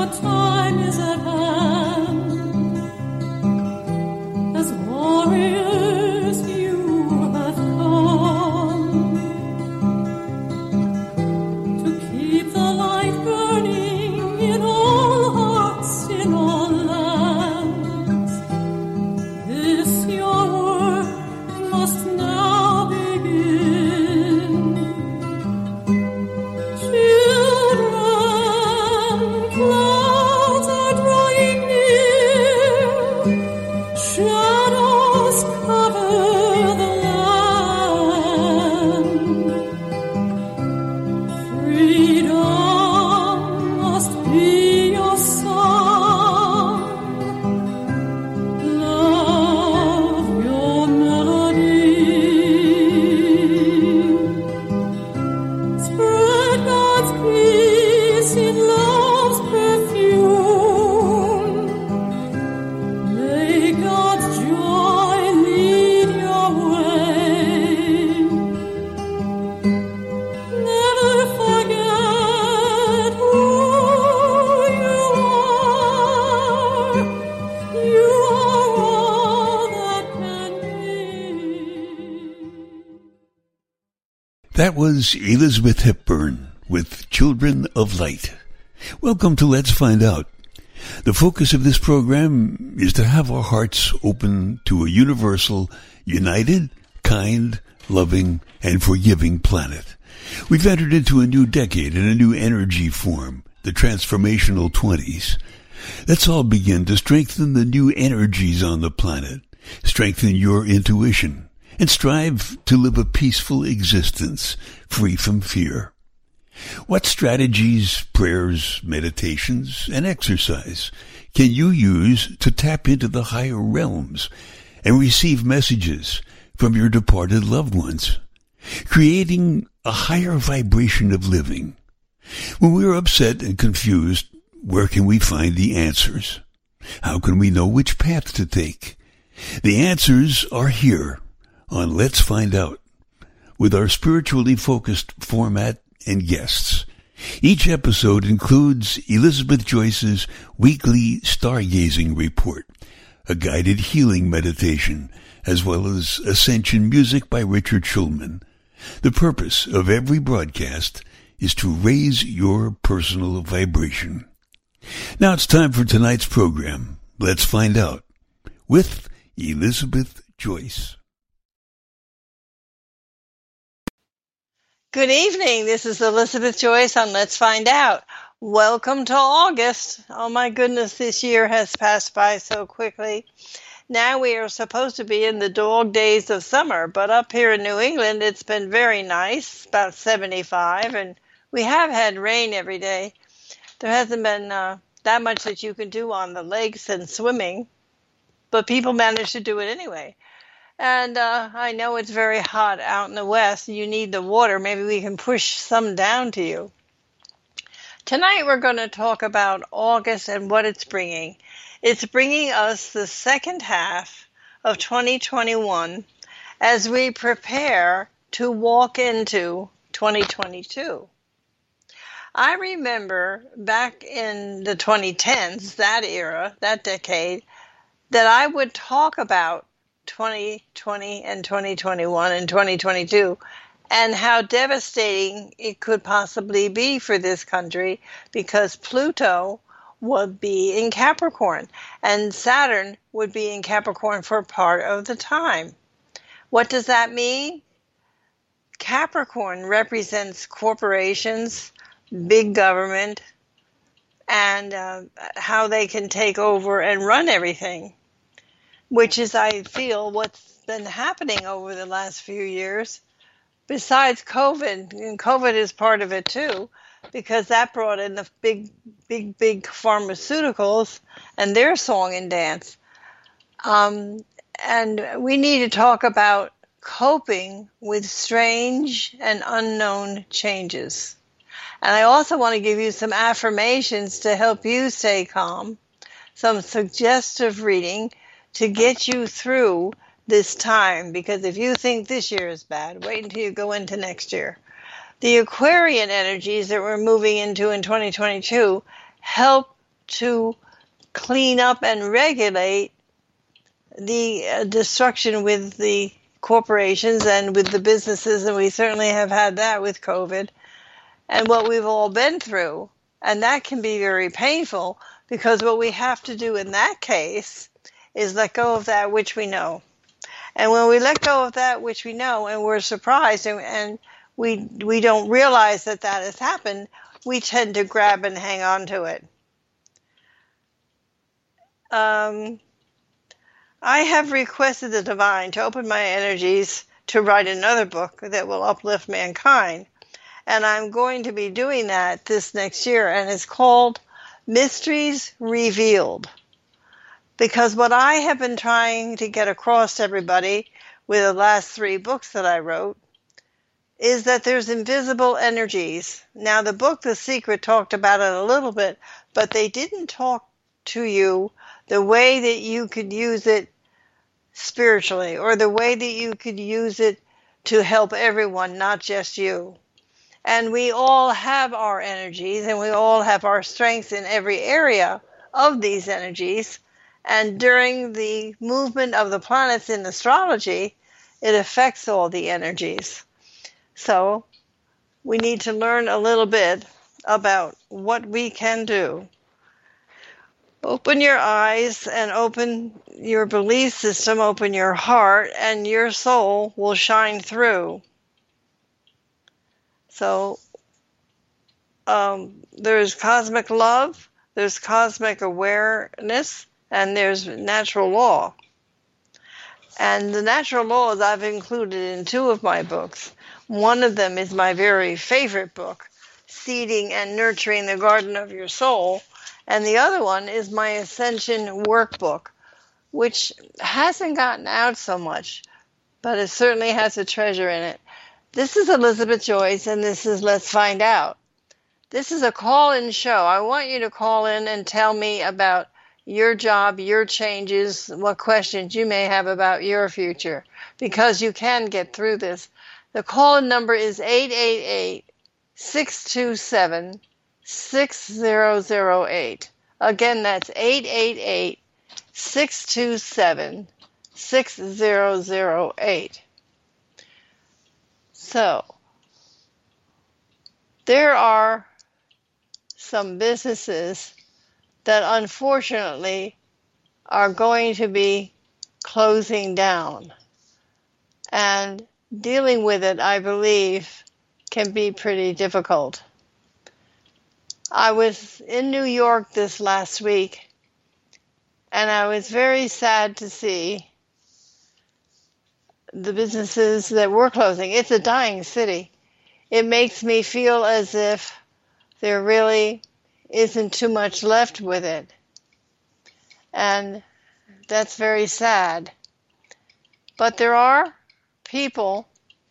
time is at hand. As warriors you have come to keep the light burning in all hearts, in all lands. This your work must now begin. Children, clouds are drawing near, shadows cover the land. Freedom must be your song, love your melody. Spread God's peace in love's perfume. May God's joy lead your way. Never forget who you are. You are all that can be. That was Elizabeth Hepburn with Children of Light. Welcome to Let's Find Out. The focus of this program is to have our hearts open to a universal, united, kind, loving, and forgiving planet. We've entered into a new decade and a new energy form, the transformational 20s. Let's all begin to strengthen the new energies on the planet, strengthen your intuition, and strive to live a peaceful existence, free from fear. What strategies, prayers, meditations, and exercise can you use to tap into the higher realms and receive messages from your departed loved ones, creating a higher vibration of living? When we're upset and confused, where can we find the answers? How can we know which path to take? The answers are here on Let's Find Out, with our spiritually focused format and guests. Each episode includes Elizabeth Joyce's weekly stargazing report, a guided healing meditation, as well as Ascension music by Richard Schulman. The purpose of every broadcast is to raise your personal vibration. Now it's time for tonight's program, Let's Find Out, with Elizabeth Joyce. Good evening. This is Elizabeth Joyce on Let's Find Out. Welcome to August. Oh my goodness, this year has passed by so quickly. Now we are supposed to be in the dog days of summer, but up here in New England, it's been very nice, about 75, and we have had rain every day. There hasn't been that much that you can do on the lakes and swimming, but people manage to do it anyway. And I know it's very hot out in the west. You need the water. Maybe we can push some down to you. Tonight we're going to talk about August and what it's bringing. It's bringing us the second half of 2021 as we prepare to walk into 2022. I remember back in the 2010s, that era, that decade, that I would talk about 2020 and 2021 and 2022 and how devastating it could possibly be for this country because Pluto would be in Capricorn and Saturn would be in Capricorn for part of the time. What does that mean? Capricorn represents corporations, big government, and how they can take over and run everything, which is, I feel, what's been happening over the last few years. Besides COVID, and COVID is part of it too, because that brought in the big pharmaceuticals and their song and dance. And we need to talk about coping with strange and unknown changes. And I also want to give you some affirmations to help you stay calm, some suggestive reading to get you through this time, because if you think this year is bad, wait until you go into next year. The Aquarian energies that we're moving into in 2022 help to clean up and regulate the destruction with the corporations and with the businesses, and we certainly have had that with COVID and what we've all been through. And that can be very painful, because what we have to do in that case is let go of that which we know. And when we let go of that which we know, and we're surprised and we don't realize that that has happened, we tend to grab and hang on to it. I have requested the divine to open my energies to write another book that will uplift mankind. And I'm going to be doing that this next year, and it's called Mysteries Revealed. Because what I have been trying to get across to everybody with the last 3 books that I wrote is that there's invisible energies. Now, the book, The Secret, talked about it a little bit, but they didn't talk to you the way that you could use it spiritually, or the way that you could use it to help everyone, not just you. And we all have our energies, and we all have our strengths in every area of these energies. And during the movement of the planets in astrology, it affects all the energies. So we need to learn a little bit about what we can do. Open your eyes and open your belief system, open your heart, and your soul will shine through. So there's cosmic love, there's cosmic awareness, and there's natural law. And the natural laws I've included in 2 of my books. One of them is my very favorite book, Seeding and Nurturing the Garden of Your Soul. And the other one is my Ascension Workbook, which hasn't gotten out so much, but it certainly has a treasure in it. This is Elizabeth Joyce, and this is Let's Find Out. This is a call-in show. I want you to call in and tell me about your job, your changes, what questions you may have about your future, because you can get through this. The call-in number is 888-627-6008. Again, that's 888-627-6008. So, there are some businesses that unfortunately are going to be closing down. And dealing with it, I believe, can be pretty difficult. I was in New York this last week, and I was very sad to see the businesses that were closing. It's a dying city. It makes me feel as if there really isn't too much left with it. And that's very sad. But there are people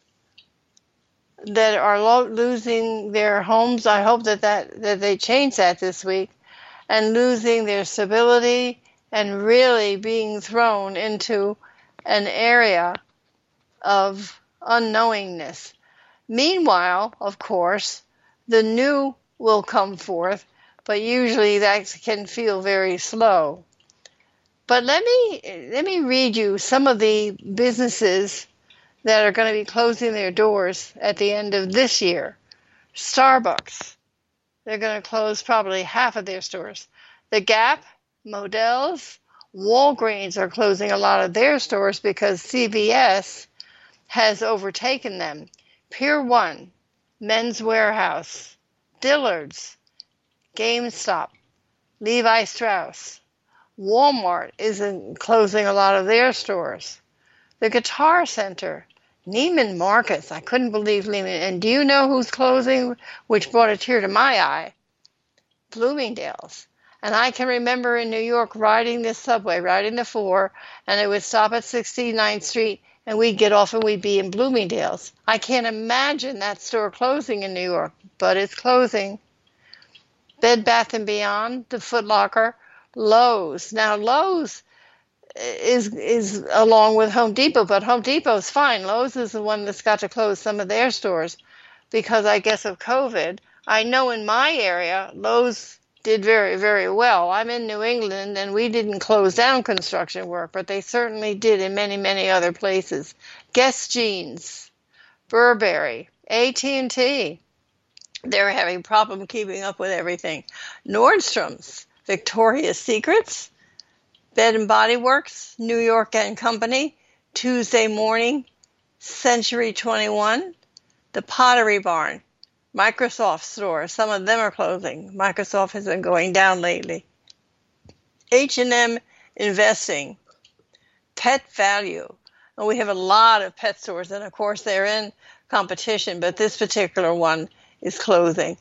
that are losing their homes. I hope that they change that this week, and losing their stability and really being thrown into an area of unknowingness. Meanwhile, of course, the new will come forth, but usually that can feel very slow. But let me read you some of the businesses that are going to be closing their doors at the end of this year. Starbucks, they're going to close probably half of their stores. The Gap, Modell's, Walgreens are closing a lot of their stores because CVS has overtaken them. Pier 1, Men's Warehouse, Dillard's, GameStop, Levi Strauss. Walmart is closing a lot of their stores. The Guitar Center, Neiman Marcus. I couldn't believe Neiman. And do you know who's closing, which brought a tear to my eye? Bloomingdale's. And I can remember in New York riding the subway, riding the 4, and it would stop at 69th Street, and we'd get off and we'd be in Bloomingdale's. I can't imagine that store closing in New York, but it's closing. Bed Bath & Beyond, the Foot Locker, Lowe's. Now, Lowe's is along with Home Depot, but Home Depot's fine. Lowe's is the one that's got to close some of their stores because I guess of COVID. I know in my area, Lowe's did very, very well. I'm in New England, and we didn't close down construction work, but they certainly did in many, many other places. Guess Jeans, Burberry, AT&T. They're having problem keeping up with everything. Nordstrom's, Victoria's Secrets, Bed and Body Works, New York and Company, Tuesday Morning, Century 21, the Pottery Barn, Microsoft store. Some of them are closing. Microsoft has been going down lately. H&M Investing, Pet Value. And we have a lot of pet stores, and of course they're in competition, but this particular one is closing.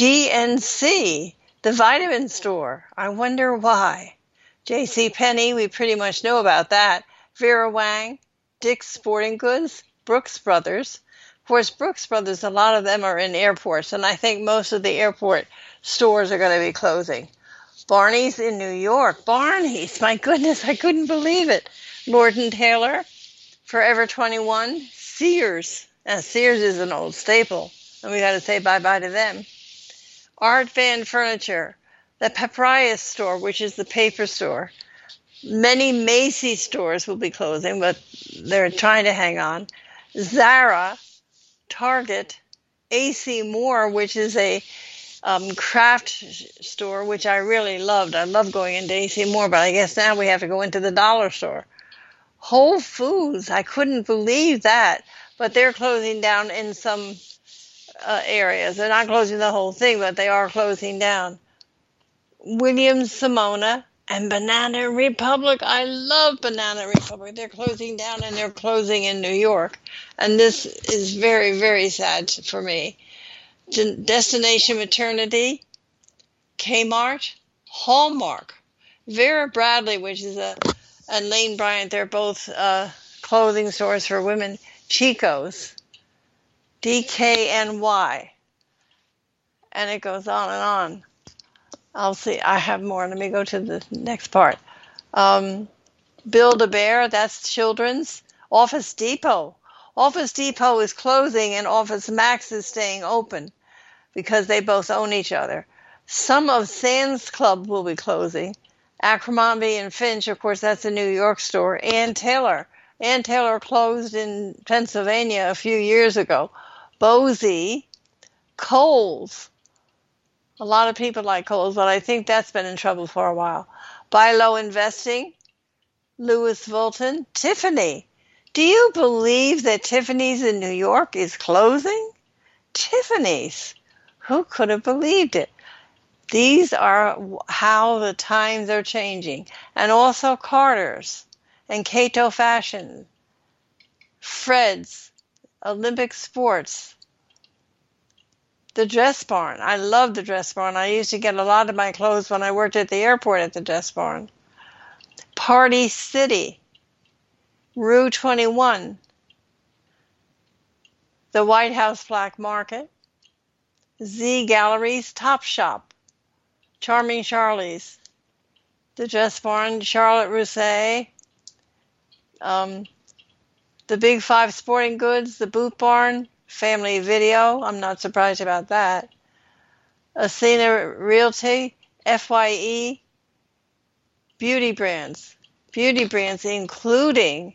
GNC, the vitamin store. I wonder why. J.C. Penney, we pretty much know about that. Vera Wang, Dick's Sporting Goods, Brooks Brothers. Of course, Brooks Brothers, a lot of them are in airports, and I think most of the airport stores are going to be closing. Barney's in New York. Barney's, my goodness, I couldn't believe it. Lord & Taylor, Forever 21, Sears. Now, Sears is an old staple, and we got to say bye-bye to them. Art Van Furniture, the Papyrus store, which is the paper store. Many Macy's stores will be closing, but they're trying to hang on. Zara, Target, AC Moore, which is a craft store, which I really loved. I love going into AC Moore, but I guess now we have to go into the dollar store. Whole Foods, I couldn't believe that, but they're closing down in some areas. They're not closing the whole thing, but they are closing down. Williams Sonoma and Banana Republic. I love Banana Republic. They're closing down, and they're closing in New York. And this is very, very sad for me. Destination Maternity, Kmart, Hallmark, Vera Bradley, which is and Lane Bryant, they're both clothing stores for women. Chico's, DKNY, and it goes on and on. I'll see. I have more. Let me go to the next part. Build-A-Bear, that's children's. Office Depot. Office Depot is closing, and Office Max is staying open because they both own each other. Some of Sam's Club will be closing. Abercrombie and Finch, of course, that's a New York store. Ann Taylor. Ann Taylor closed in Pennsylvania a few years ago. Bosie. Kohl's. A lot of people like Kohl's, but I think that's been in trouble for a while. Buy Low Investing. Louis Vuitton. Tiffany. Do you believe that Tiffany's in New York is closing? Tiffany's. Who could have believed it? These are how the times are changing. And also Carter's and Cato Fashion, Fred's, Olympic Sports, the Dress Barn. I love the Dress Barn. I used to get a lot of my clothes when I worked at the airport at the Dress Barn. Party City, Rue 21, the White House Black Market, Z Galleries, Topshop, Charming Charlie's, the Dress Barn, Charlotte Russe, the Big Five Sporting Goods, the Boot Barn, Family Video. I'm not surprised about that. Ascena Realty, FYE, Beauty Brands, including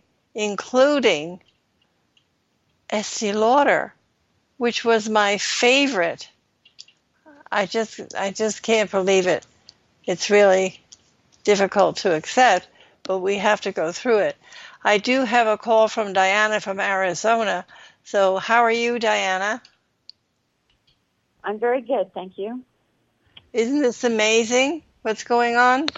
Estee Lauder, which was my favorite. I just can't believe it. It's really difficult to accept, but we have to go through it. I do have a call from Diana from Arizona. So how are you, Diana? I'm very good, thank you. Isn't this amazing what's going on?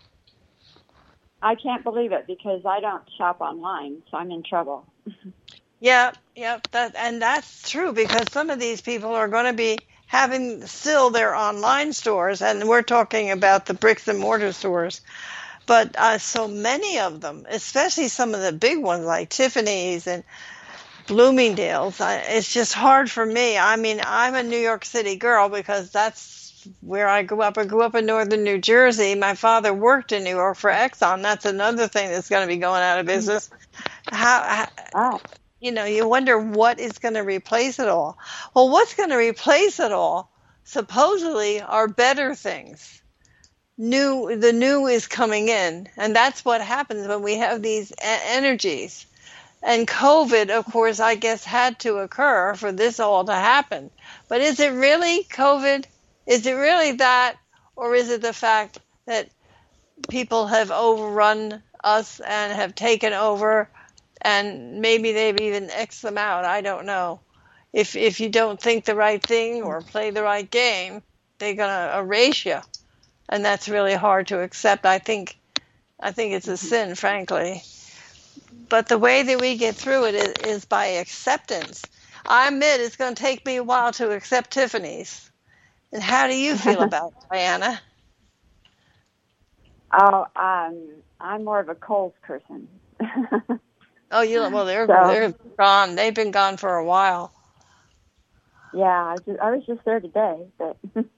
I can't believe it because I don't shop online, so I'm in trouble. Yeah, that's true because some of these people are going to be having still their online stores, and we're talking about the bricks and mortar stores. But so many of them, especially some of the big ones like Tiffany's and Bloomingdale's, it's just hard for me. I mean, I'm a New York City girl because that's where I grew up. I grew up in northern New Jersey. My father worked in New York for Exxon. That's another thing that's going to be going out of business. You wonder what is going to replace it all. Well, what's going to replace it all? supposedly are better things. The new is coming in, and that's what happens when we have these energies. And COVID, of course, I guess had to occur for this all to happen. But is it really COVID? Is it really that? Or is it the fact that people have overrun us and have taken over, and maybe they've even X'd them out? I don't know. If you don't think the right thing or play the right game, they're going to erase you. And that's really hard to accept. I think it's a sin, frankly. But the way that we get through it is by acceptance. I admit it's going to take me a while to accept Tiffany's. And how do you feel about it, Diana? Oh, I'm more of a Kohl's person. Oh, they're gone. They've been gone for a while. Yeah, I was just there today, but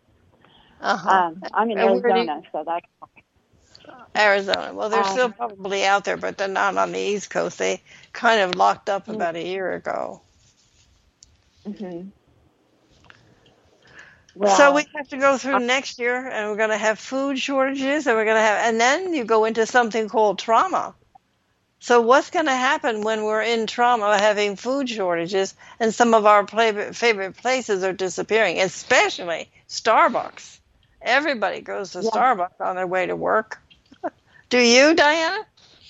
I'm in Arizona, so that. Arizona. Well, they're still probably out there, but they're not on the East Coast. They kind of locked up about a year ago. Mm-hmm. Well, so we have to go through next year, and we're going to have food shortages, and then you go into something called trauma. So what's going to happen when we're in trauma, having food shortages, and some of our favorite places are disappearing, especially Starbucks? Everybody goes to Starbucks on their way to work. Do you, Diana?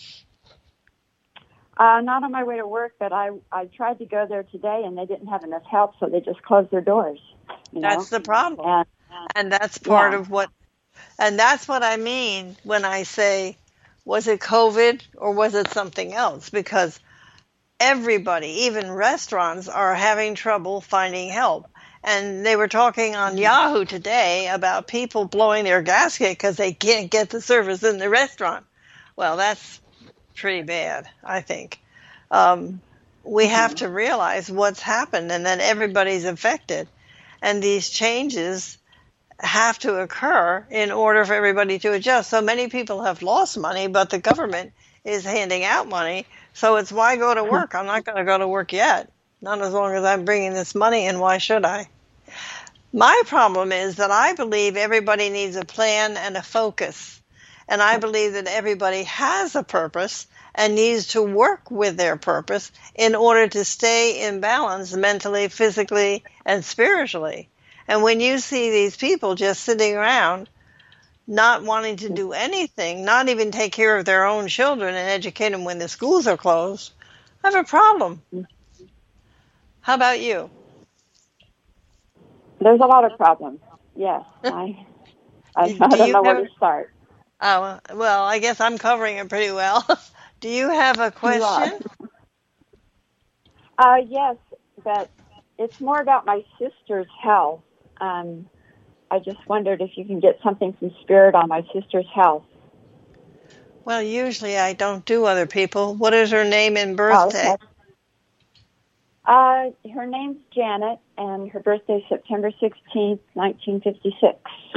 Not on my way to work, but I tried to go there today, and they didn't have enough help, so they just closed their doors. That's the problem. And that's part of what, and that's what I mean when I say, was it COVID or was it something else? Because everybody, even restaurants, are having trouble finding help. And they were talking on Yahoo today about people blowing their gasket because they can't get the service in the restaurant. Well, that's pretty bad, I think. We have to realize what's happened and that everybody's affected. And these changes have to occur in order for everybody to adjust. So many people have lost money, but the government is handing out money. So it's why go to work? I'm not going to go to work yet. Not as long as I'm bringing this money in. Why should I? My problem is that I believe everybody needs a plan and a focus. And I believe that everybody has a purpose and needs to work with their purpose in order to stay in balance mentally, physically, and spiritually. And when you see these people just sitting around, not wanting to do anything, not even take care of their own children and educate them when the schools are closed, I have a problem. How about you? There's a lot of problems. Yes, I don't know where to start. Oh, well, I guess I'm covering it pretty well. Do you have a question? Yes, but it's more about my sister's health. I just wondered if you can get something from Spirit on my sister's health. Well, usually I don't do other people. What is her name and birthday? Her name's Janet, and her birthday is September 16th, 1956.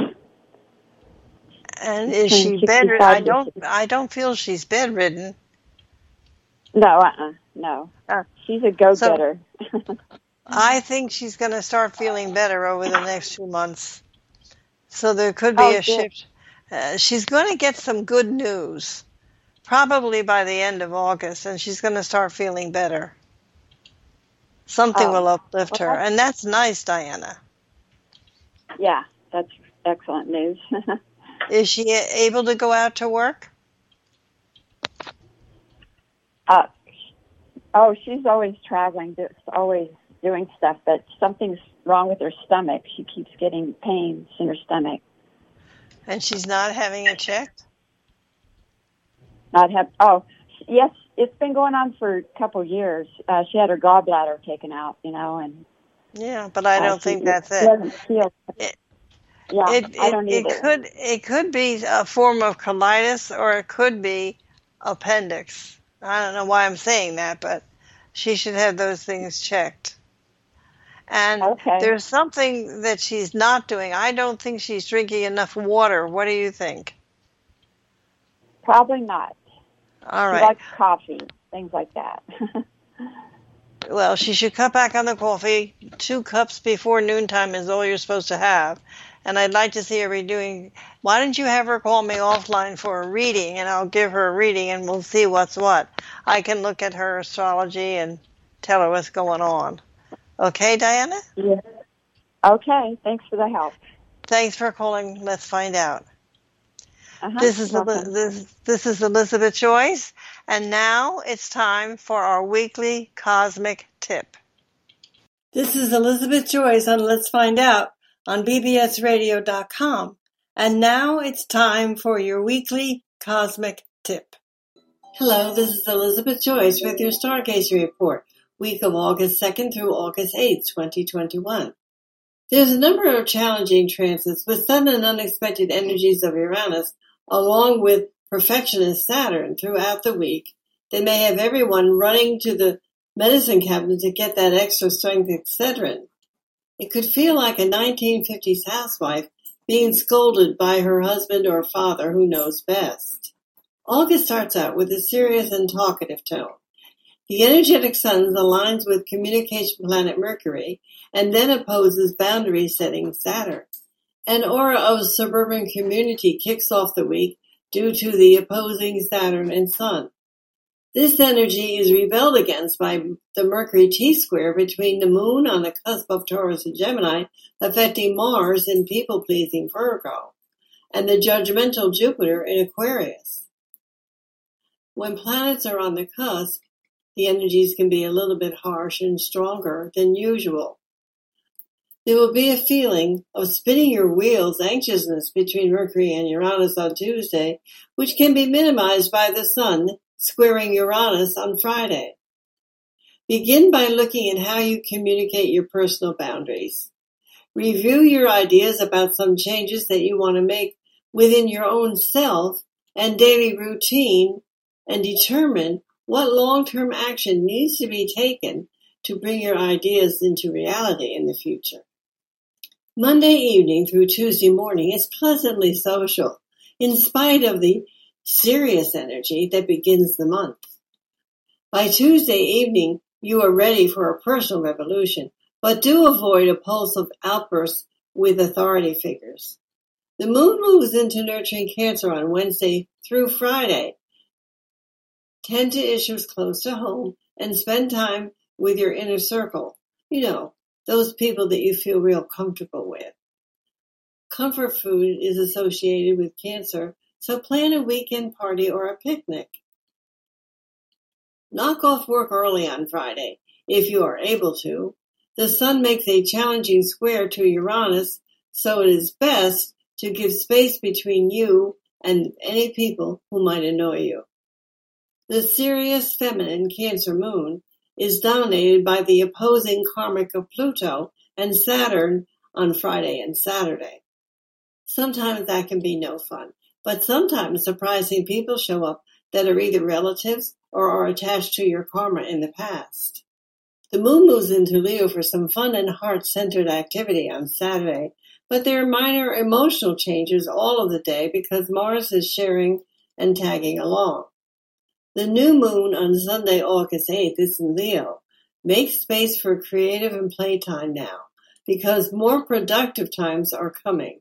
And is she bedridden? I don't feel she's bedridden. No, no. She's a go-getter. So, I think she's going to start feeling better over the next 2 months. So there could be a shift. She's going to get some good news, probably by the end of August, and she's going to start feeling better. Something will uplift her, and that's nice, Diana. Yeah, that's excellent news. Is she able to go out to work? She's always traveling, always doing stuff, but something's wrong with her stomach. She keeps getting pains in her stomach. And she's not having it checked? Yes, it's been going on for a couple years. She had her gallbladder taken out, and... Yeah, but I don't think that's it. She doesn't feel... I don't either. It could be a form of colitis, or it could be appendix. I don't know why I'm saying that, but she should have those things checked. And there's something that she's not doing. I don't think she's drinking enough water. What do you think? Probably not. All right. She likes coffee, things like that. Well, she should cut back on the coffee. 2 cups before noontime is all you're supposed to have. And I'd like to see her redoing. Why don't you have her call me offline for a reading, and I'll give her a reading, and we'll see what's what. I can look at her astrology and tell her what's going on. Okay, Diana? Yeah. Okay. Thanks for the help. Thanks for calling. Let's find out. Uh-huh. This is Welcome. this is Elizabeth Joyce, and now it's time for our weekly cosmic tip. This is Elizabeth Joyce on Let's Find Out on bbsradio.com, and now it's time for your weekly cosmic tip. Hello, this is Elizabeth Joyce with your Stargazer Report, week of August 2nd through August 8th, 2021. There's a number of challenging transits with sudden and unexpected energies of Uranus, along with perfectionist Saturn throughout the week. They may have everyone running to the medicine cabinet to get that extra strength Excedrin. It could feel like a 1950s housewife being scolded by her husband or father who knows best. August starts out with a serious and talkative tone. The energetic sun aligns with communication planet Mercury and then opposes boundary-setting Saturn. An aura of suburban community kicks off the week due to the opposing Saturn and Sun. This energy is rebelled against by the Mercury T-square between the Moon on the cusp of Taurus and Gemini, affecting Mars in people-pleasing Virgo, and the judgmental Jupiter in Aquarius. When planets are on the cusp, the energies can be a little bit harsh and stronger than usual. There will be a feeling of spinning your wheels anxiousness between Mercury and Uranus on Tuesday, which can be minimized by the Sun squaring Uranus on Friday. Begin by looking at how you communicate your personal boundaries. Review your ideas about some changes that you want to make within your own self and daily routine, and determine what long-term action needs to be taken to bring your ideas into reality in the future. Monday evening through Tuesday morning is pleasantly social, in spite of the serious energy that begins the month. By Tuesday evening, you are ready for a personal revolution, but do avoid impulsive outbursts with authority figures. The moon moves into nurturing Cancer on Wednesday through Friday. Tend to issues close to home and spend time with your inner circle. You know, those people that you feel real comfortable with. Comfort food is associated with Cancer, so plan a weekend party or a picnic. Knock off work early on Friday, if you are able to. The Sun makes a challenging square to Uranus, so it is best to give space between you and any people who might annoy you. The serious feminine Cancer moon is dominated by the opposing karmic of Pluto and Saturn on Friday and Saturday. Sometimes that can be no fun, but sometimes surprising people show up that are either relatives or are attached to your karma in the past. The moon moves into Leo for some fun and heart-centered activity on Saturday, but there are minor emotional changes all of the day because Mars is sharing and tagging along. The new moon on Sunday, August 8th is in Leo. Make space for creative and playtime now, because more productive times are coming.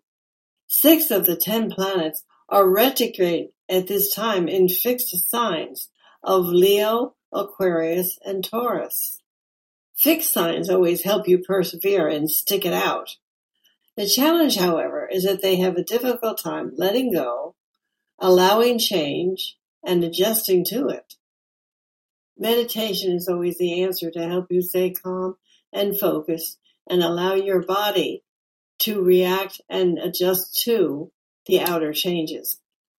6 of the 10 planets are retrograde at this time in fixed signs of Leo, Aquarius, and Taurus. Fixed signs always help you persevere and stick it out. The challenge, however, is that they have a difficult time letting go, allowing change, and adjusting to it. Meditation is always the answer to help you stay calm and focused and allow your body to react and adjust to the outer changes.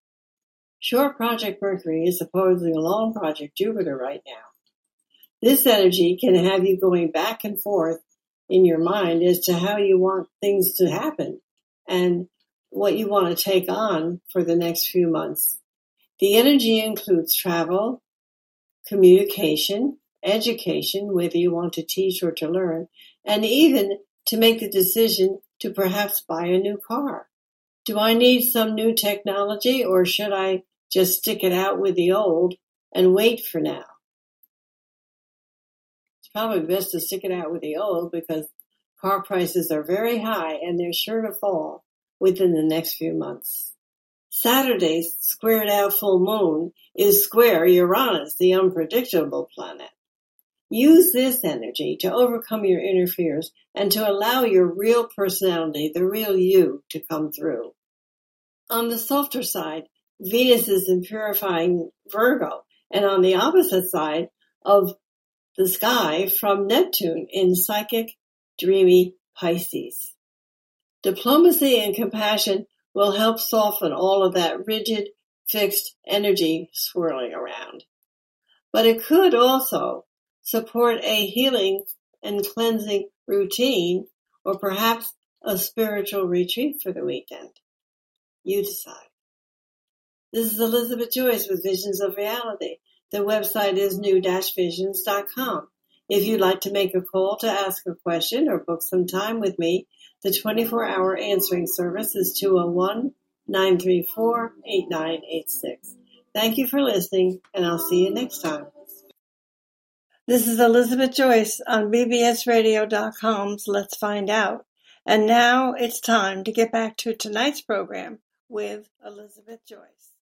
Short Project Mercury is opposing long Project Jupiter right now. This energy can have you going back and forth in your mind as to how you want things to happen and what you want to take on for the next few months. The energy includes travel, communication, education, whether you want to teach or to learn, and even to make the decision to perhaps buy a new car. Do I need some new technology, or should I just stick it out with the old and wait for now? probably best to stick it out with the old because car prices are very high and they're sure to fall within the next few months. Saturday's squared out full moon is square Uranus, the unpredictable planet. Use this energy to overcome your inner fears and to allow your real personality, the real you, to come through. On the softer side, Venus is in purifying Virgo, and on the opposite side of the sky from Neptune in psychic, dreamy Pisces. Diplomacy and compassion will help soften all of that rigid, fixed energy swirling around. But it could also support a healing and cleansing routine or perhaps a spiritual retreat for the weekend. You decide. This is Elizabeth Joyce with Visions of Reality. The website is new-visions.com. If you'd like to make a call to ask a question or book some time with me, the 24-hour answering service is 201-934-8986. Thank you for listening, and I'll see you next time. This is Elizabeth Joyce on bbsradio.com's Let's Find Out. And now it's time to get back to tonight's program with Elizabeth Joyce.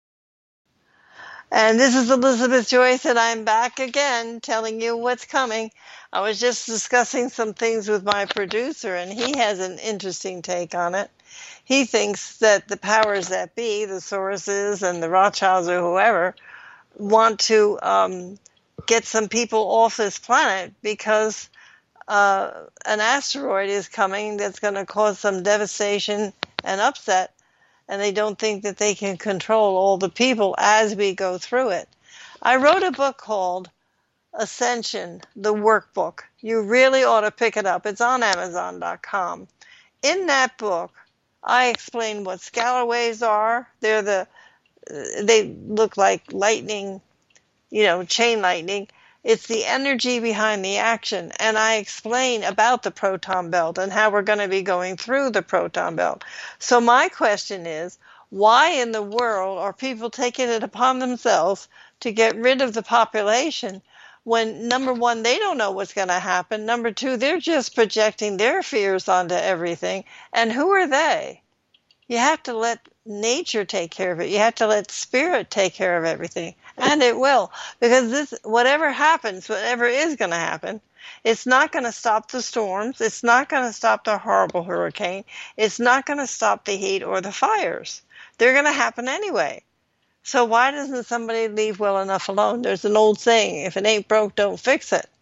And this is Elizabeth Joyce, and I'm back again telling you what's coming. I was just discussing some things with my producer, and he has an interesting take on it. He thinks that the powers that be, the Soros's and the Rothschilds or whoever, want to get some people off this planet because an asteroid is coming that's going to cause some devastation and upset. And they don't think that they can control all the people as we go through it. I wrote a book called Ascension, the Workbook. You really ought to pick it up. It's on Amazon.com. In that book, I explain what scalar waves are. They look like lightning, chain lightning. It's the energy behind the action. And I explain about the proton belt and how we're going to be going through the proton belt. So my question is, why in the world are people taking it upon themselves to get rid of the population when, number one, they don't know what's going to happen. Number two, they're just projecting their fears onto everything. And who are they? You have to let nature take care of it. You have to let spirit take care of everything. And it will. Because whatever happens, whatever is going to happen, it's not going to stop the storms. It's not going to stop the horrible hurricane. It's not going to stop the heat or the fires. They're going to happen anyway. So why doesn't somebody leave well enough alone? There's an old saying, if it ain't broke, don't fix it.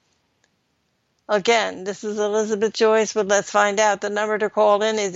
Again, this is Elizabeth Joyce with Let's Find Out. The number to call in is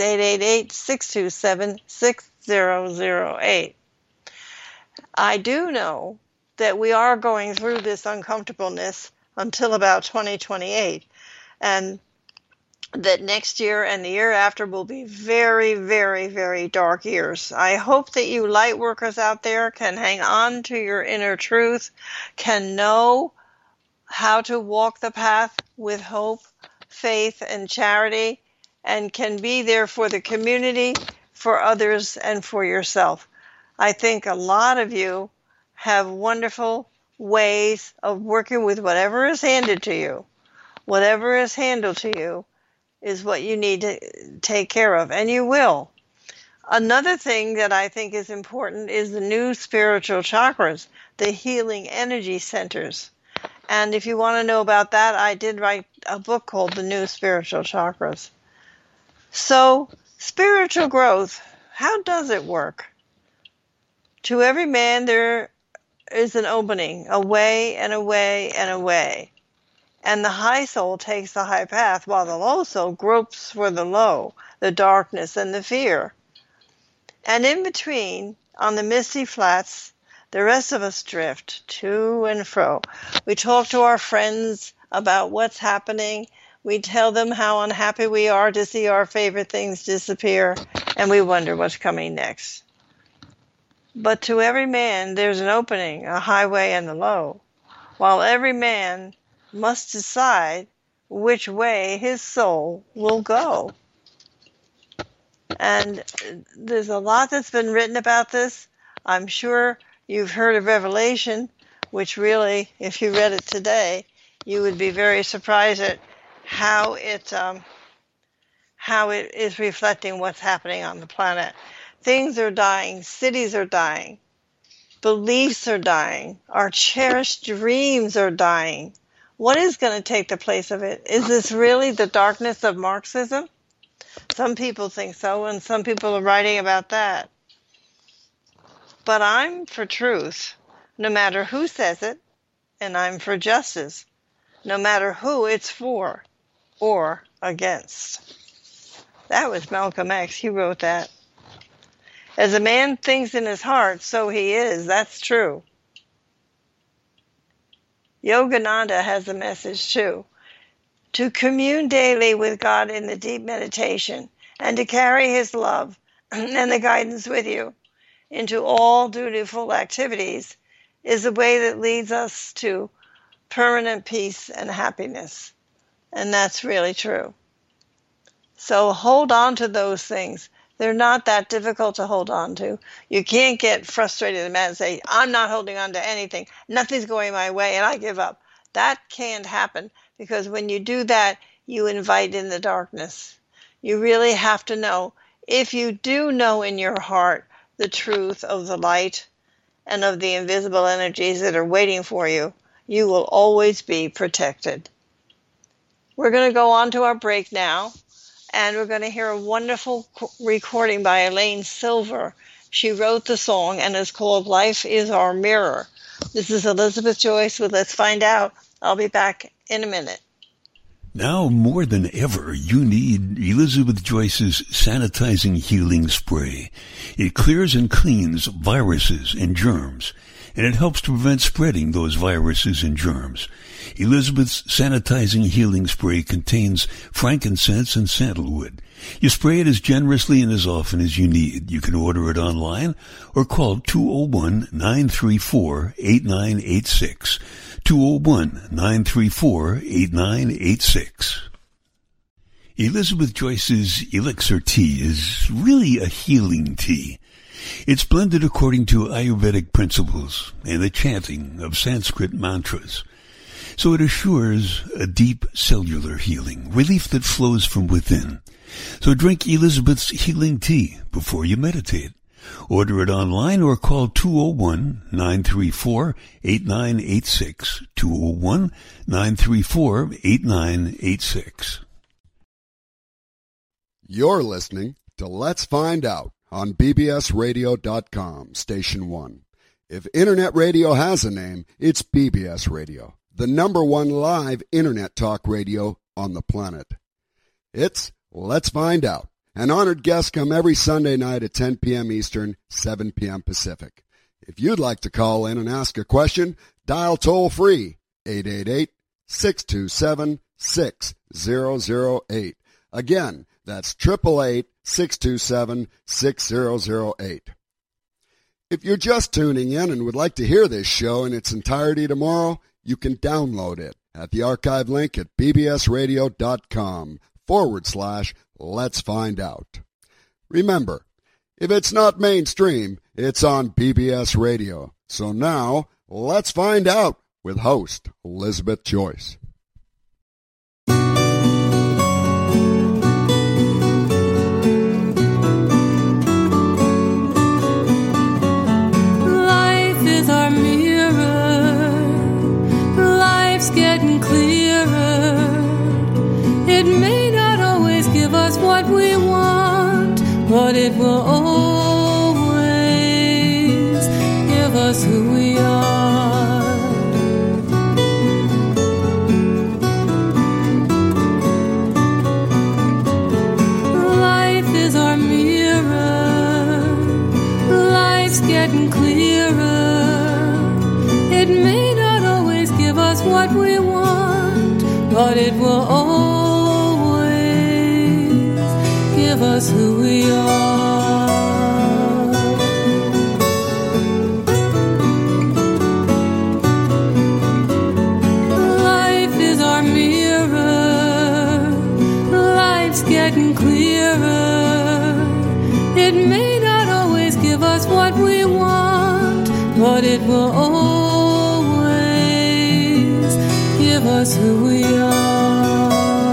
888-627-6008. I do know that we are going through this uncomfortableness until about 2028, and that next year and the year after will be very, very, very dark years. I hope that you light workers out there can hang on to your inner truth, can know how to walk the path with hope, faith, and charity, and can be there for the community, for others, and for yourself. I think a lot of you have wonderful ways of working with whatever is handed to you. Whatever is handled to you is what you need to take care of, and you will. Another thing that I think is important is the new spiritual chakras, the healing energy centers. And if you want to know about that, I did write a book called The New Spiritual Chakras. So, spiritual growth, how does it work? To every man there is an opening, a way and a way and a way. And the high soul takes the high path, while the low soul gropes for the low, the darkness and the fear. And in between, on the misty flats, the rest of us drift to and fro. We talk to our friends about what's happening. We tell them how unhappy we are to see our favorite things disappear, and we wonder what's coming next. But to every man there's an opening, a highway and a low, while every man must decide which way his soul will go. And there's a lot that's been written about this. I'm sure you've heard of Revelation, which really, if you read it today, you would be very surprised at how it is reflecting what's happening on the planet. Things are dying, cities are dying, beliefs are dying, our cherished dreams are dying. What is going to take the place of it? Is this really the darkness of Marxism? Some people think so, and some people are writing about that. But I'm for truth, no matter who says it, and I'm for justice, no matter who it's for or against. That was Malcolm X. He wrote that. As a man thinks in his heart, so he is. That's true. Yogananda has a message too. To commune daily with God in the deep meditation and to carry his love and the guidance with you into all dutiful activities is the way that leads us to permanent peace and happiness. And that's really true. So hold on to those things. They're not that difficult to hold on to. You can't get frustrated and mad and say, I'm not holding on to anything. Nothing's going my way and I give up. That can't happen, because when you do that, you invite in the darkness. You really have to know. If you do know in your heart the truth of the light and of the invisible energies that are waiting for you, you will always be protected. We're going to go on to our break now, and we're going to hear a wonderful recording by Elaine Silver. She wrote the song, and it's called Life is Our Mirror. This is Elizabeth Joyce with Let's Find Out. I'll be back in a minute. Now more than ever, you need Elizabeth Joyce's sanitizing healing spray. It clears and cleans viruses and germs, and it helps to prevent spreading those viruses and germs. Elizabeth's sanitizing healing spray contains frankincense and sandalwood. You spray it as generously and as often as you need. You can order it online or call 201-934-8986. 201-934-8986. Elizabeth Joyce's Elixir Tea is really a healing tea. It's blended according to Ayurvedic principles and the chanting of Sanskrit mantras. So it assures a deep cellular healing, relief that flows from within. So drink Elizabeth's healing tea before you meditate. Order it online or call 201-934-8986, 201-934-8986. You're listening to Let's Find Out on bbsradio.com, Station 1. If Internet radio has a name, it's BBS Radio, the #1 live Internet talk radio on the planet. It's Let's Find Out. An honored guest come every Sunday night at 10 p.m. Eastern, 7 p.m. Pacific. If you'd like to call in and ask a question, dial toll-free 888-627-6008. Again, that's 888-627-6008. If you're just tuning in and would like to hear this show in its entirety tomorrow, you can download it at the archive link at bbsradio.com/Let's Find Out. Remember, if it's not mainstream, it's on BBS Radio. So now, let's find out with host Elizabeth Joyce. Life is our mirror. Life's getting clearer. It may not always give us what we want, but it will always give us who we are. Life is our mirror. Life's getting clearer. It may not always give us what we want, but it will always give us who we are. Life is our mirror. Life's getting clearer. It may not always give us what we want, but it will always give us who we are.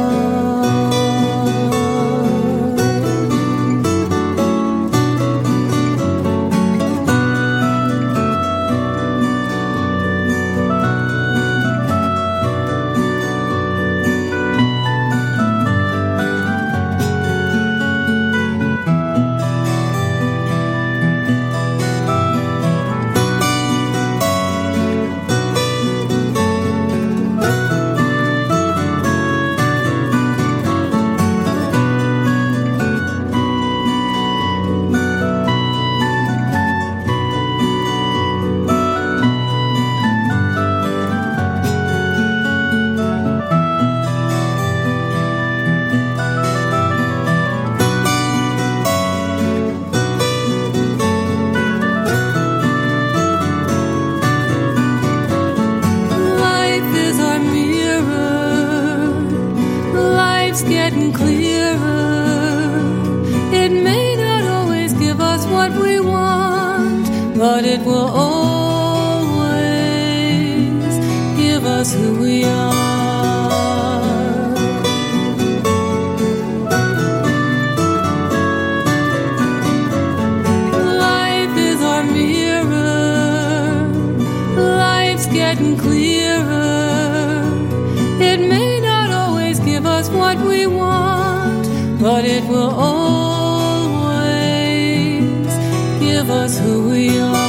Getting clearer. It may not always give us what we want, but it will always give us who we are. Life is our mirror. Life's getting clearer. It may not always give us what we want, but it will always give us who we are.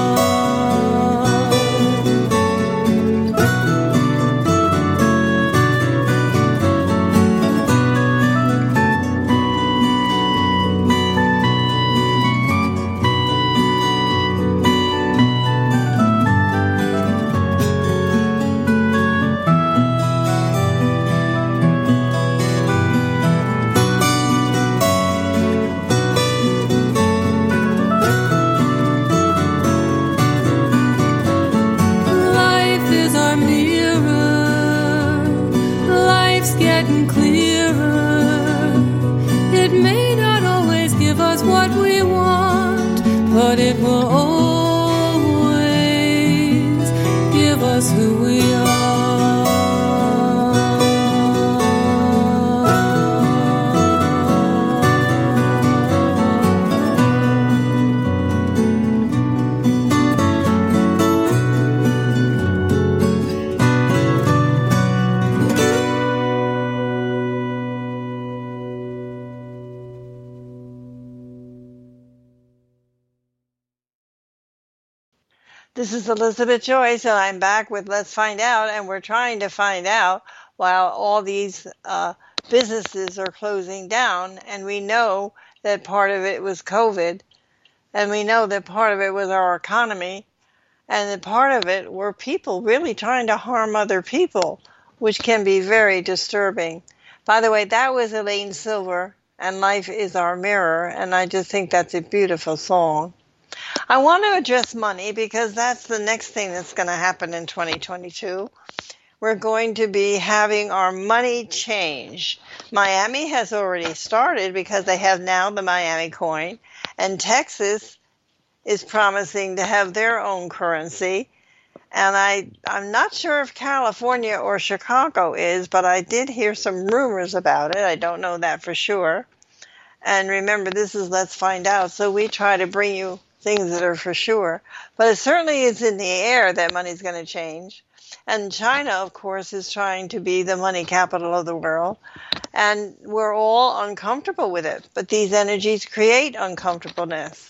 What we want, but it will always give us who we are. This is Elizabeth Joyce, and I'm back with Let's Find Out, and we're trying to find out while all these businesses are closing down, and we know that part of it was COVID, and we know that part of it was our economy, and that part of it were people really trying to harm other people, which can be very disturbing. By the way, that was Elaine Silver, and Life is Our Mirror, and I just think that's a beautiful song. I want to address money because that's the next thing that's going to happen in 2022. We're going to be having our money change. Miami has already started because they have now the Miami coin, and Texas is promising to have their own currency. And I'm not sure if California or Chicago is, but I did hear some rumors about it. I don't know that for sure. And remember, this is Let's Find Out, so we try to bring you things that are for sure. But it certainly is in the air that money's going to change. And China, of course, is trying to be the money capital of the world. And we're all uncomfortable with it. But these energies create uncomfortableness.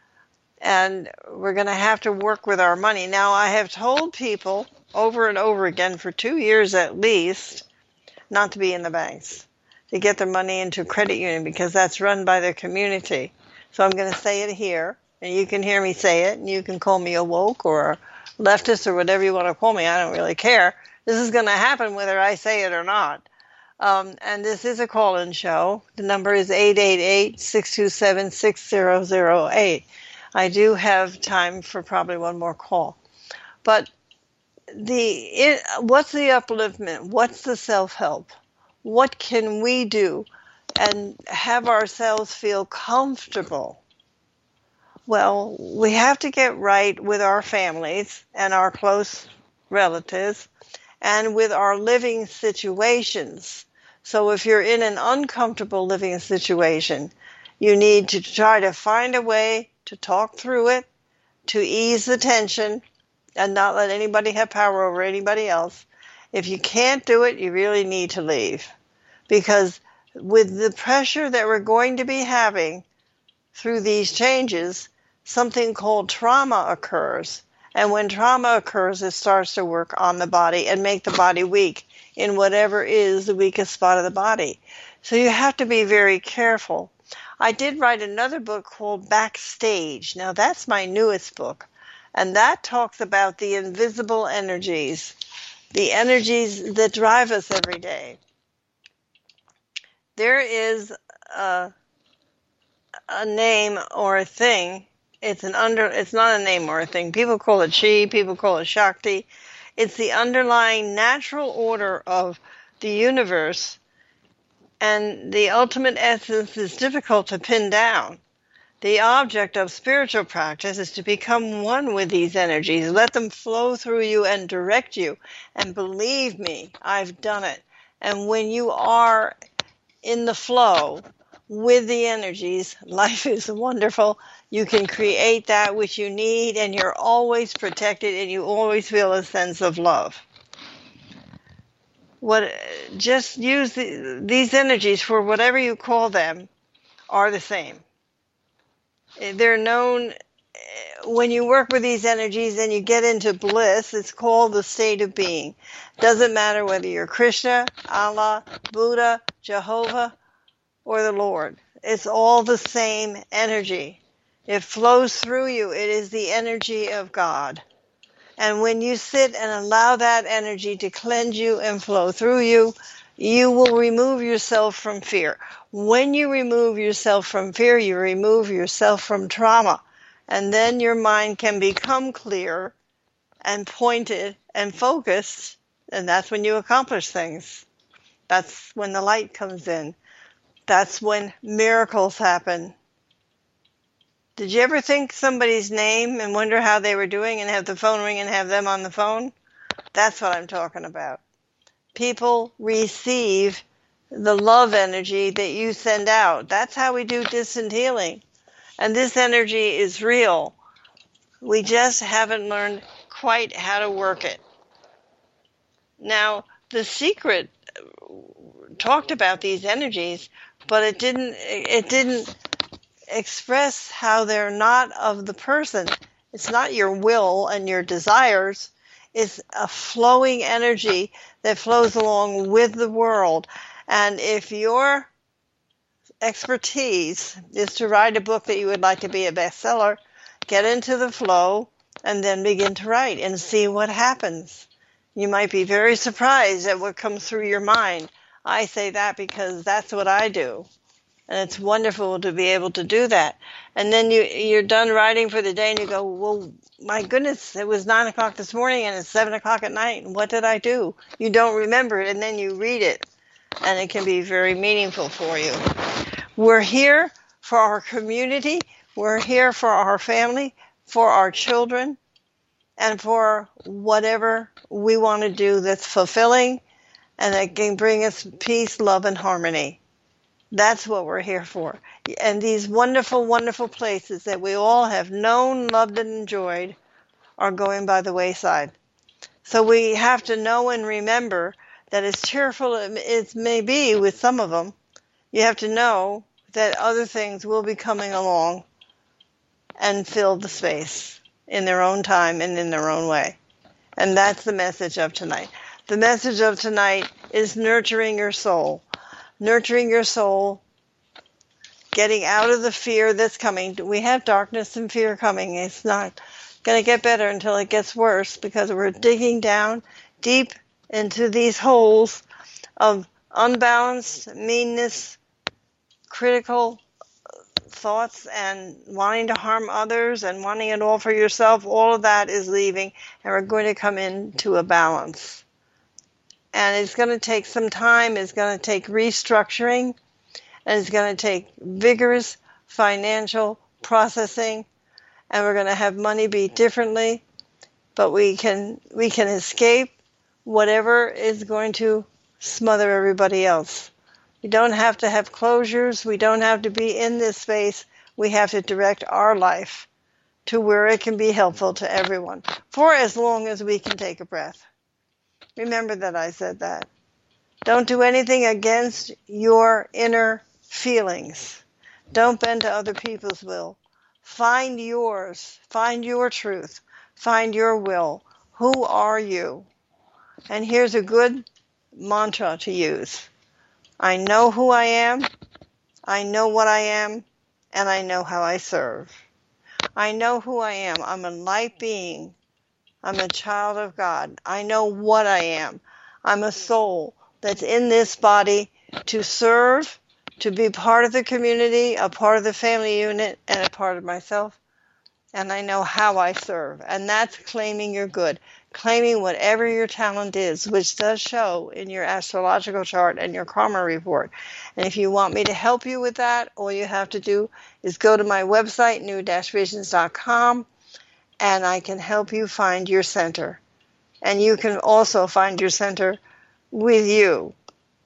And we're going to have to work with our money. Now, I have told people over and over again for 2 years at least not to be in the banks, to get their money into a credit union because that's run by their community. So I'm going to say it here. And you can hear me say it, and you can call me a woke or a leftist or whatever you want to call me. I don't really care. This is going to happen whether I say it or not. And this is a call-in show. The number is 888-627-6008. I do have time for probably one more call. But what's the upliftment? What's the self-help? What can we do and have ourselves feel comfortable? Well, we have to get right with our families and our close relatives, and with our living situations. So if you're in an uncomfortable living situation, you need to try to find a way to talk through it, to ease the tension, and not let anybody have power over anybody else. If you can't do it, you really need to leave. Because with the pressure that we're going to be having through these changes, something called trauma occurs. And when trauma occurs, it starts to work on the body and make the body weak in whatever is the weakest spot of the body. So you have to be very careful. I did write another book called Backstage. Now that's my newest book. And that talks about the invisible energies, the energies that drive us every day. There is a name or a thing. It's not a name or a thing. People call it Chi, people call it Shakti. It's the underlying natural order of the universe, and the ultimate essence is difficult to pin down. The object of spiritual practice is to become one with these energies. Let them flow through you and direct you. And believe me, I've done it. And when you are in the flow with the energies, life is wonderful. You can create that which you need, and you're always protected, and you always feel a sense of love. Just use these energies for whatever you call them are the same. They're known, when you work with these energies and you get into bliss, it's called the state of being. Doesn't matter whether you're Krishna, Allah, Buddha, Jehovah, or the Lord. It's all the same energy. It flows through you. It is the energy of God. And when you sit and allow that energy to cleanse you and flow through you, you will remove yourself from fear. When you remove yourself from fear, you remove yourself from trauma. And then your mind can become clear and pointed and focused. And that's when you accomplish things. That's when the light comes in. That's when miracles happen. Did you ever think somebody's name and wonder how they were doing and have the phone ring and have them on the phone? That's what I'm talking about. People receive the love energy that you send out. That's how we do distant healing. And this energy is real. We just haven't learned quite how to work it. Now, The Secret talked about these energies, but it didn't express how they're not of the person. It's not your will and your desires. It's a flowing energy that flows along with the world. And if your expertise is to write a book that you would like to be a bestseller, get into the flow and then begin to write and see what happens. You might be very surprised at what comes through your mind. I say that because that's what I do. And it's wonderful to be able to do that. And then you're done writing for the day and you go, well, my goodness, it was 9 o'clock this morning and it's 7 o'clock at night. And what did I do? You don't remember it, and then you read it. And it can be very meaningful for you. We're here for our community. We're here for our family, for our children, and for whatever we want to do that's fulfilling and that can bring us peace, love, and harmony. That's what we're here for. And these wonderful, wonderful places that we all have known, loved, and enjoyed are going by the wayside. So we have to know and remember that as cheerful as may be with some of them, you have to know that other things will be coming along and fill the space in their own time and in their own way. And that's the message of tonight. The message of tonight is nurturing your soul. Nurturing your soul, getting out of the fear that's coming. We have darkness and fear coming. It's not going to get better until it gets worse because we're digging down deep into these holes of unbalanced, meanness, critical thoughts, and wanting to harm others and wanting it all for yourself. All of that is leaving, and we're going to come into a balance. And it's going to take some time. It's going to take restructuring, and it's going to take vigorous financial processing, and we're going to have money be differently. But we can escape whatever is going to smother everybody else. We don't have to have closures. We don't have to be in this space. We have to direct our life to where it can be helpful to everyone for as long as we can take a breath. Remember that I said that. Don't do anything against your inner feelings. Don't bend to other people's will. Find yours. Find your truth. Find your will. Who are you? And here's a good mantra to use. I know who I am. I know what I am. And I know how I serve. I know who I am. I'm a light being. I'm a child of God. I know what I am. I'm a soul that's in this body to serve, to be part of the community, a part of the family unit, and a part of myself. And I know how I serve. And that's claiming your good, claiming whatever your talent is, which does show in your astrological chart and your karma report. And if you want me to help you with that, all you have to do is go to my website, new-visions.com, and I can help you find your center. And you can also find your center with you.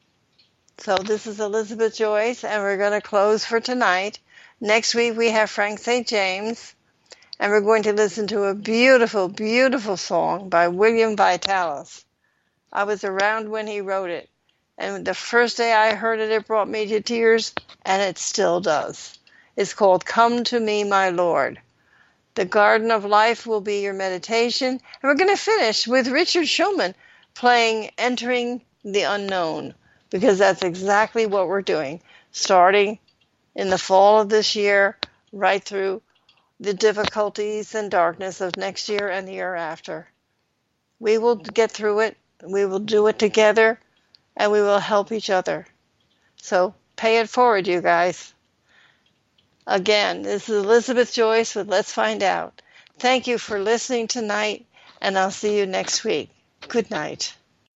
So this is Elizabeth Joyce, and we're going to close for tonight. Next week we have Frank St. James, and we're going to listen to a beautiful, beautiful song by William Vitalis. I was around when he wrote it, and the first day I heard it, it brought me to tears, and it still does. It's called Come to Me, My Lord. The Garden of Life will be your meditation, and we're going to finish with Richard Shulman playing Entering the Unknown, because that's exactly what we're doing, starting in the fall of this year, right through the difficulties and darkness of next year and the year after. We will get through it, we will do it together, and we will help each other. So pay it forward, you guys. Again, this is Elizabeth Joyce with Let's Find Out. Thank you for listening tonight, and I'll see you next week. Good night.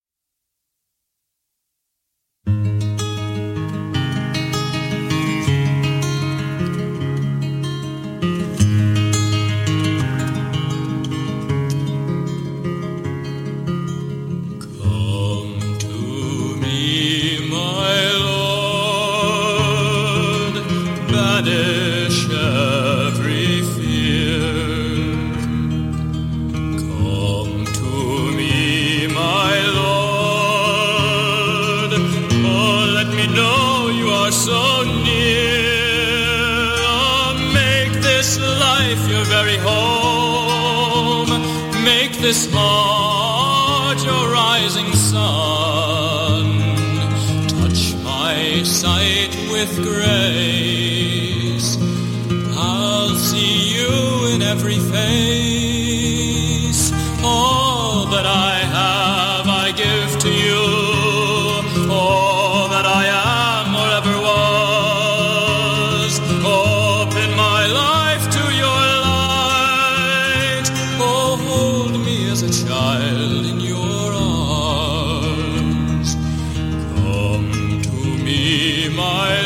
This heart, your rising sun, touch my sight with grace. I'll see you in every face. All that I have, I give to you. All that I am or ever was, open my life to your light. Oh, hold me as a child in your arms. Come to me, my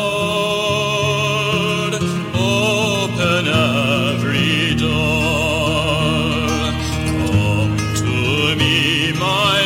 Lord, open every door. Come to me, my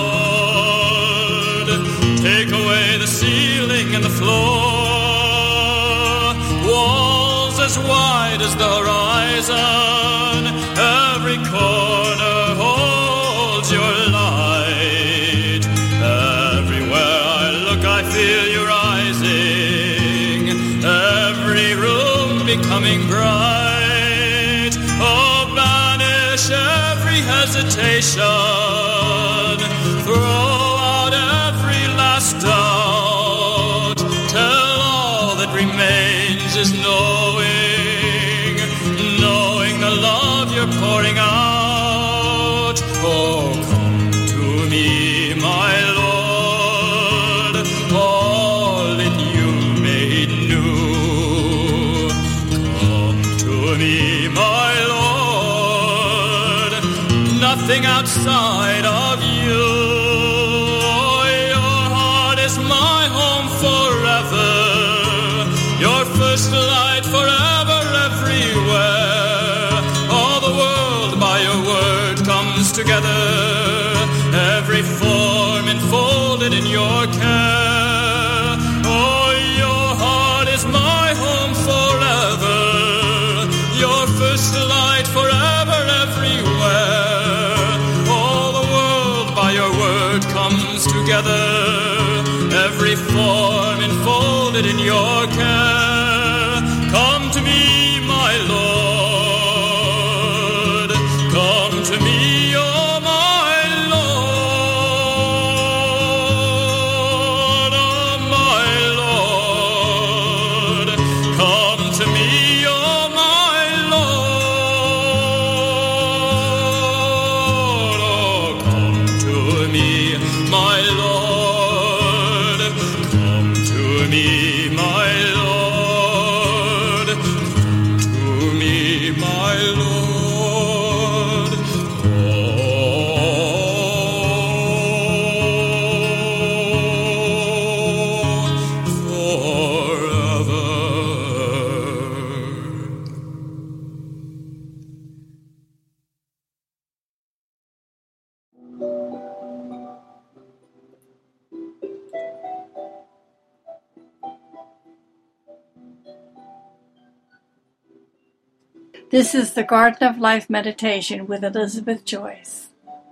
Lord, take away the ceiling and the floor, walls as wide as the horizon, every corner holds your light. Everywhere I look, I feel you rising. Every room becoming bright. Oh, banish every hesitation. Throw out every last doubt. Till all that remains is knowing the love you're pouring out. Oh, come to me, my Lord, all in you made new. Come to me, my Lord, nothing outside of you. Your heart is my home forever, your first light forever, everywhere. All the world by your word comes together. every form enfolded in your care. Oh, your heart is my home forever, your first light forever everywhere. All the world by your word comes together, every form enfolded in your care. Come to me, my Lord, come to me, oh my Lord, oh my Lord, come to me, oh my Lord, oh come to me, my Lord, come to me, my Lord, come to me, my Lord, forever. This is the Garden of Life meditation with Elizabeth Joyce.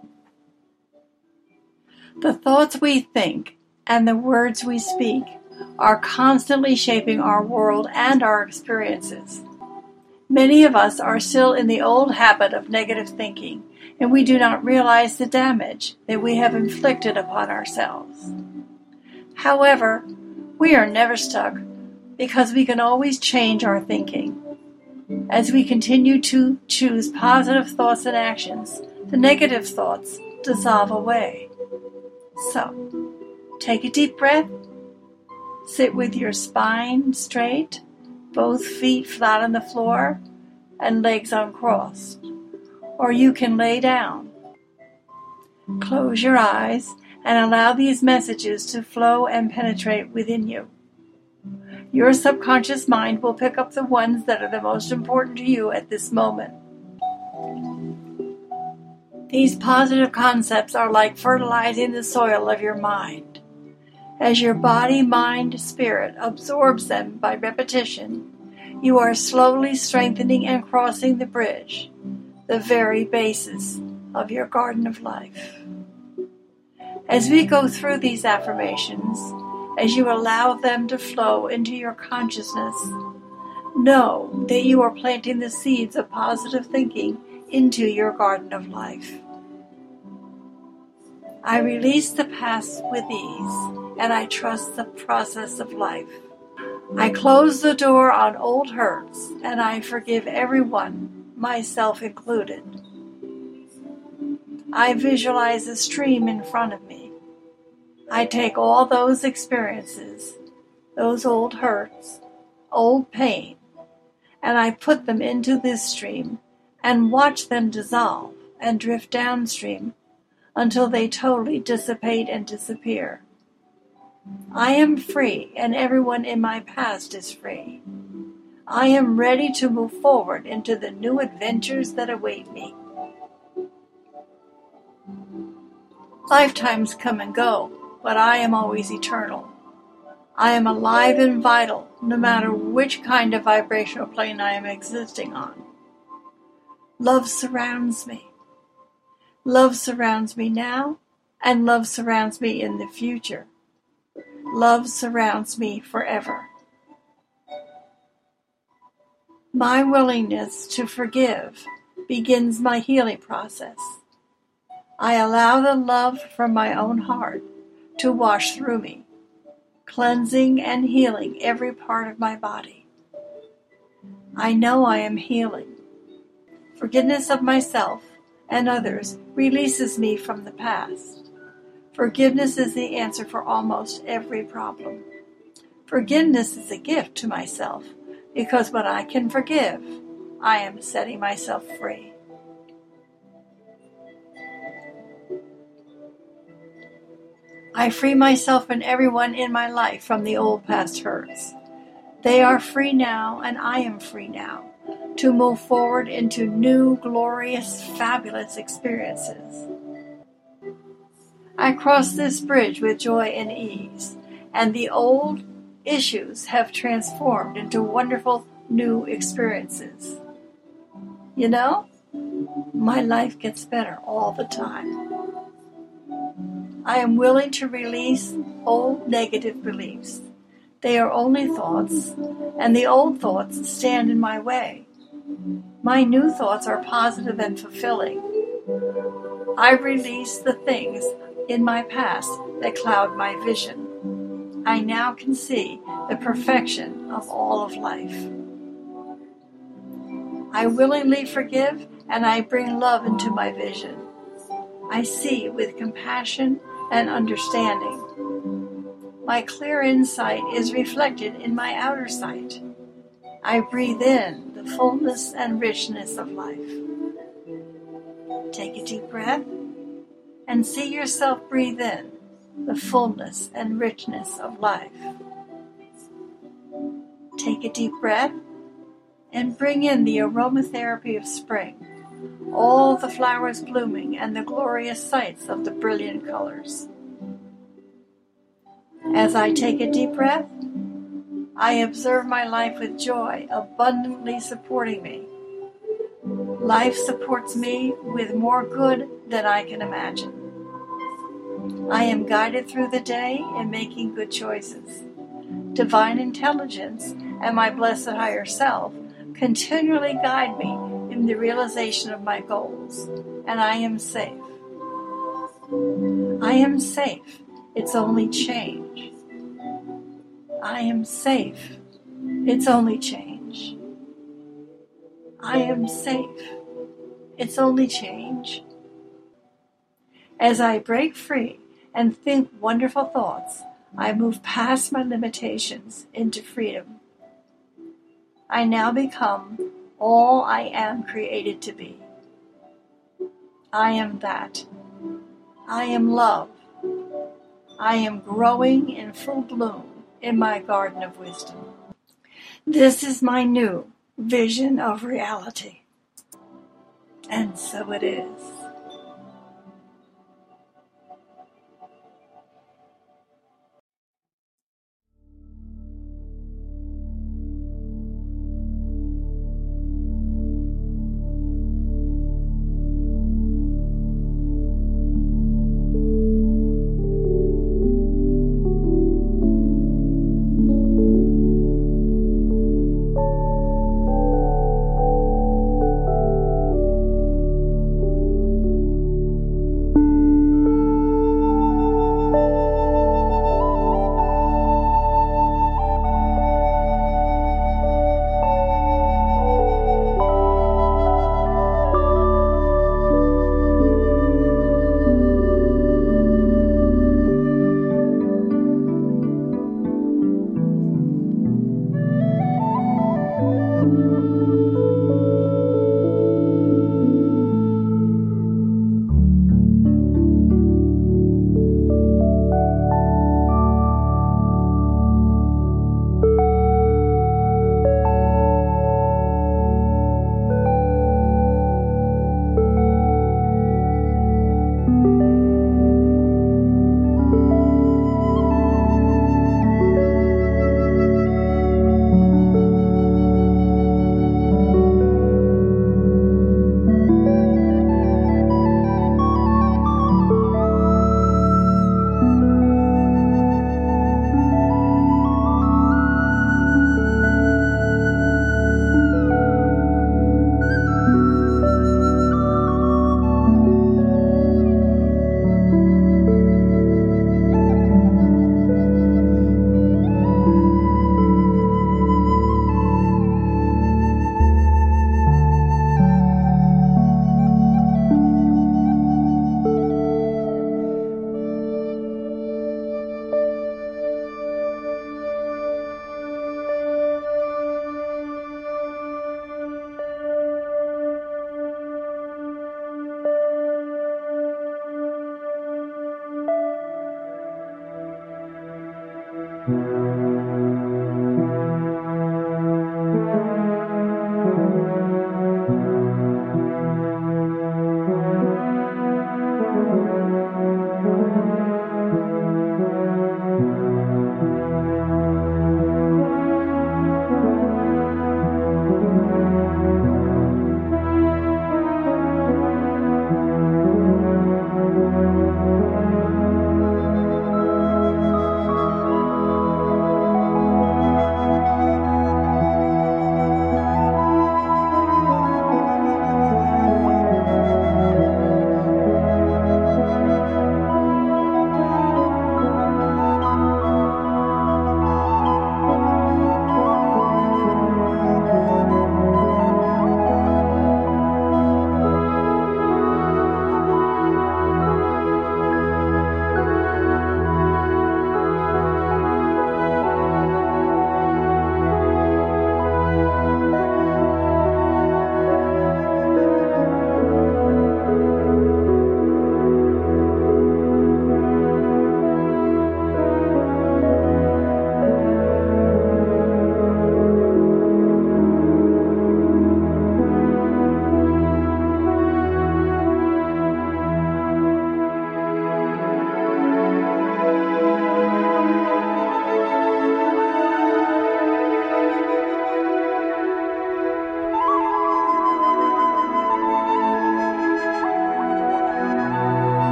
The thoughts we think and the words we speak are constantly shaping our world and our experiences. Many of us are still in the old habit of negative thinking, and we do not realize the damage that we have inflicted upon ourselves. However, we are never stuck because we can always change our thinking. As we continue to choose positive thoughts and actions, the negative thoughts dissolve away. So, take a deep breath, sit with your spine straight, both feet flat on the floor, and legs uncrossed. Or you can lay down. Close your eyes and allow these messages to flow and penetrate within you. Your subconscious mind will pick up the ones that are the most important to you at this moment. These positive concepts are like fertilizing the soil of your mind. As your body, mind, spirit absorbs them by repetition, you are slowly strengthening and crossing the bridge, the very basis of your garden of life. As we go through these affirmations, as you allow them to flow into your consciousness, know that you are planting the seeds of positive thinking into your garden of life. I release the past with ease, and I trust the process of life. I close the door on old hurts, and I forgive everyone, myself included. I visualize a stream in front of me. I take all those experiences, those old hurts, old pain, and I put them into this stream and watch them dissolve and drift downstream until they totally dissipate and disappear. I am free, and everyone in my past is free. I am ready to move forward into the new adventures that await me. Lifetimes come and go, but I am always eternal. I am alive and vital, no matter which kind of vibrational plane I am existing on. Love surrounds me. Love surrounds me now, and love surrounds me in the future. Love surrounds me forever. My willingness to forgive begins my healing process. I allow the love from my own heart to wash through me, cleansing and healing every part of my body. I know I am healing. Forgiveness of myself and others releases me from the past. Forgiveness is the answer for almost every problem. Forgiveness is a gift to myself, because when I can forgive, I am setting myself free. I free myself and everyone in my life from the old past hurts. They are free now, and I am free now to move forward into new, glorious, fabulous experiences. I cross this bridge with joy and ease, and the old issues have transformed into wonderful new experiences. You know, my life gets better all the time. I am willing to release old negative beliefs. They are only thoughts, and the old thoughts stand in my way. My new thoughts are positive and fulfilling. I release the things in my past that cloud my vision. I now can see the perfection of all of life. I willingly forgive, and I bring love into my vision. I see with compassion and understanding. My clear insight is reflected in my outer sight. I breathe in the fullness and richness of life. Take a deep breath and see yourself breathe in the fullness and richness of life. Take a deep breath and bring in the aromatherapy of spring, all the flowers blooming and the glorious sights of the brilliant colors. As I take a deep breath, I observe my life with joy, abundantly supporting me. Life supports me with more good than I can imagine. I am guided through the day in making good choices. Divine intelligence and my blessed higher self continually guide me in the realization of my goals, and I am safe. I am safe. It's only change. I am safe. It's only change. I am safe. It's only change. As I break free and think wonderful thoughts, I move past my limitations into freedom. I now become all I am created to be. I am that. I am love. I am growing in full bloom in my garden of wisdom. This is my new vision of reality. And so it is.